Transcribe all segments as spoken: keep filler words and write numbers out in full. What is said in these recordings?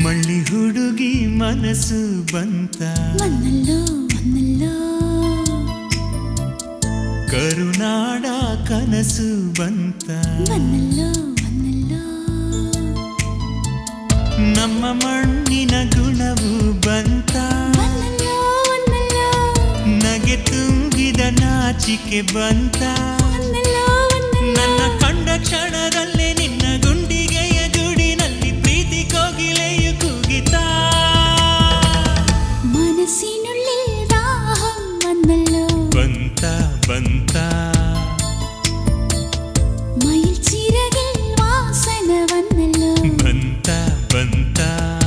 ಮಳ್ಳಿ ಹುಡುಗಿ ಮನಸ್ಸು ಬಂತ ಮನ್ನಲ್ಲೋ ಮನ್ನಲ್ಲೋ ಕರುನಾಡ ಕನಸು ಬಂತ ಮನ್ನಲ್ಲೋ ಮನ್ನಲ್ಲೋ ನಮ್ಮ ಮಣ್ಣಿನ ಗುಣವು ಬಂತ ಮನ್ನಲ್ಲೋ ಮನ್ನಲ್ಲೋ ನಗೆ ತುಂಬಿದ ನಾಚಿಕೆ ಬಂತ ಮನ್ನಲ್ಲೋ ನನ್ನ ಕಂಡ ಕ್ಷಣದಲ್ಲೇ ನಿನ್ನ ಗುಂಡಿಗೆಯ ಗೂಡಿನಲ್ಲಿ ಪ್ರೀತಿ ಕೋಗಿಲೆಯು ಕೂಗಿತಾ ಮನಸ್ಸಿನುಳ್ಳಿಲ್ ದಾಹಂ ಮನ್ನಲ್ಲೋ ಬಂತ ಬಂತ മയിൽ ചിറകിൽ വാസന വന്നല്ലോ ಬಂತ ಬಂತ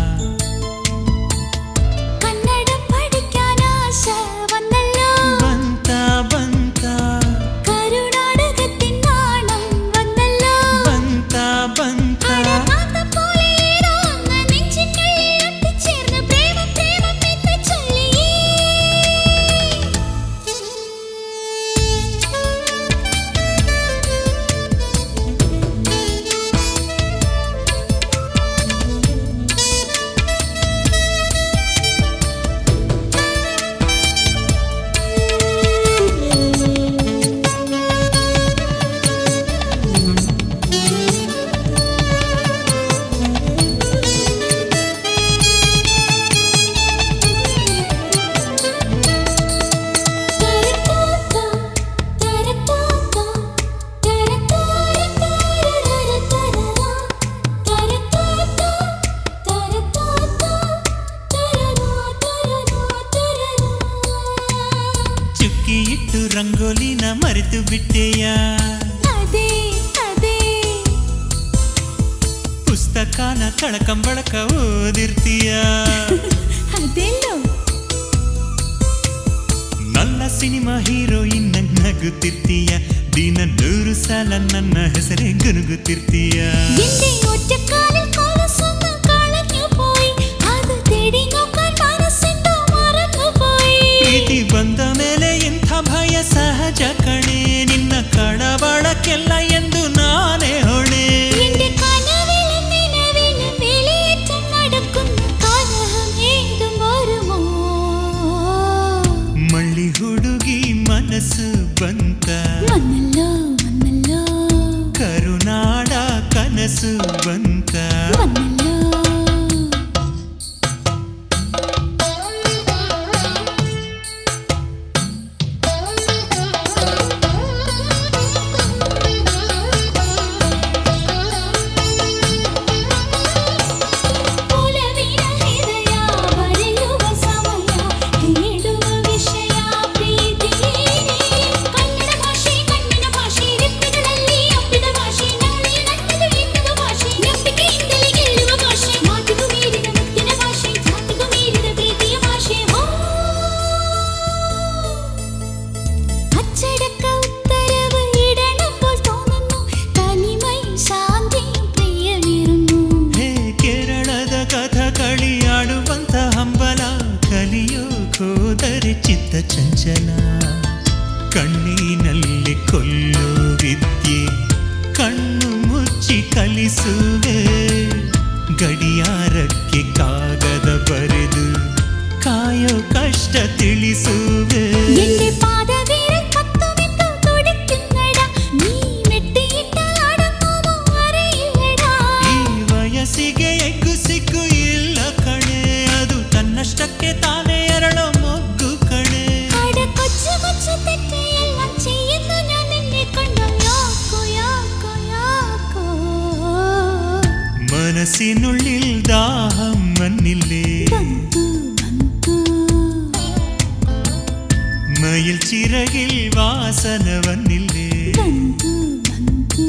കന്നഡം പഠിക്കാൻ ആശ വന്നല്ലോ ಬಂತ ಬಂತ കരുനാടകത്തിൻ നാണം വന്നല്ലോ ಬಂತ ಬಂತ പോലെ ഏതോ ഒന്ന് നെഞ്ചിനുള്ളിൽ ഒട്ടിച്ചേർന്ന് പ്രേമം പ്രേമം എന്ന് ചൊല്ലി ಚುಕ್ಕಿ ಇಟ್ಟು ರಂಗೋಲಿನ ಮರೆತು ಬಿಟ್ಟೆಯ ಅದೇ ಅದೇ ಪುಸ್ತಕನ ಕಳಕಂಬಳಕ ಓದಿರ್ತೀಯ ಅದೆಲ್ಲೋ ನನ್ನ ಸಿನಿಮಾ ಹೀರೋಯಿನ್ ನಗುತ್ತಿರ್ತೀಯ ದಿನ ನೂರು ಸಲ ನನ್ನ ಹೆಸರೇ ಗುನುಗುತ್ತಿರ್ತೀಯ എന്റെ ഒറ്റക്കാലിൽ കൊലസൊന്ന് കളഞ്ഞു പോയി അത് തേടി നോക്കാൻ മനസ്സെന്തോ മറന്നു പോയി ಪ್ರೀತಿ ಬಂದ ಮೇಲೆ ಇಂಥ ಭಯ ಸಹಜ ಕಣೆ ನಿನ್ನ ಕಳವಳಕ್ಕೆಲ್ಲ ಎಂದು ನಾನೇ ಹೊಣೆ എന്റെ കനവിലും നിലവിലും വേലിയേറ്റം നടക്കുന്നു കലഹം ഏതും വരുമോ ಮಳ್ಳಿ ಹುಡುಗಿ ಮನಸ್ಸು ಬಂತ വന്നല്ലോ വന്നല്ലോ ಕರುನಾಡ ಕನಸು ಬಂತ വന്നല്ലോ ಪುಲವಿನ ಹೃದಯ ಬರೆಯುವ ಸಮಯ ಹೇಳುವ ವಿಷಯ ಪ್ರೀತಿ ಕನ್ನಡ ಭಾಷೆ ಕಣ್ಣಿನ ಭಾಷೆ ರೆಪ್ಪೆಗಳಲ್ಲಿ ಅಪ್ಪಿದ ಭಾಷೆ ನನ್ನಲ್ಲಿ ನನ್ನದು ಎನ್ನದ ಭಾಷೆ ನಂಬಿಕೆಯಿಂದಲೇ ಗೆಲ್ಲುವ ಭಾಷೆ ಮಾತಿಗೂ ಮೀರಿದ ಮುತ್ತಿನ ಭಾಷೆ ಜಾತಿಗೂ ಮೀರಿದ ಪ್ರೀತಿಯ ಭಾಷೆ ಓ അച്ചടക്ക ഉത്തരവ് ഇടണപ്പോൾ തോന്നുന്നു തനിമയും ശാന്തിയും പ്രിയമേറുന്നു ಹೇ ಕೇರಳದ ಕಥಕಳಿ ಆಡುವಂತ ಹಂಬಲ ಕಲಿಯೋ ಹೋದರೆ ಚಿತ್ತ ಚಂಚಲ ಕಣ್ಣಿನಲ್ಲಿ ಕೊಲ್ಲೋ ವಿದ್ಯೆ ಕಣ್ಣು ಮುಚ್ಚಿ ಕಲಿಸುವೆ ಗಡಿಯಾರಕ್ಕೆ ಕಾಗದ ಬರೆದು ಕಾಯೋ ಕಷ್ಟ ತಿಳಿಸುವೆ എന്റെ പാദവിരൽ കത്തുവിട്ടു തുടിക്കുന്നടാ നീ മെട്ടിയിട്ടാൽ അടങ്ങുമോ അറിയില്ലടാ ಈ ವಯಸ್ಸಿಗೆ ಎಗ್ಗು ಸಿಗ್ಗು ಇಲ್ಲ ಕಣೆ ಅದು ತನ್ನಷ್ಟಕ್ಕೆ ತಾನೇ ಎರಳೋ ಮೊಗ್ಗು ಕಣೆ അട കൊച്ചു കൊച്ചു തെറ്റെല്ലാം ചെയ്യുന്നു ഞാൻ നിന്നെ കണ്ടു യാക്കോ യാക്കോ യാക്കോ ಮನಸ್ಸಿನುಳ್ಳಿಲ್ ದಾಹಂ ಮನ್ನಿಲ್ಲೇ ಬಂತು ಬಂತು മയിൽ ചിറകിൽ വാസനവന്നില്ലേ ಬಂತು ಬಂತು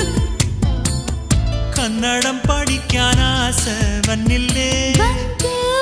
കന്നഡം പഠിക്കാൻ ആസ വന്നില്ലേ ಬಂತು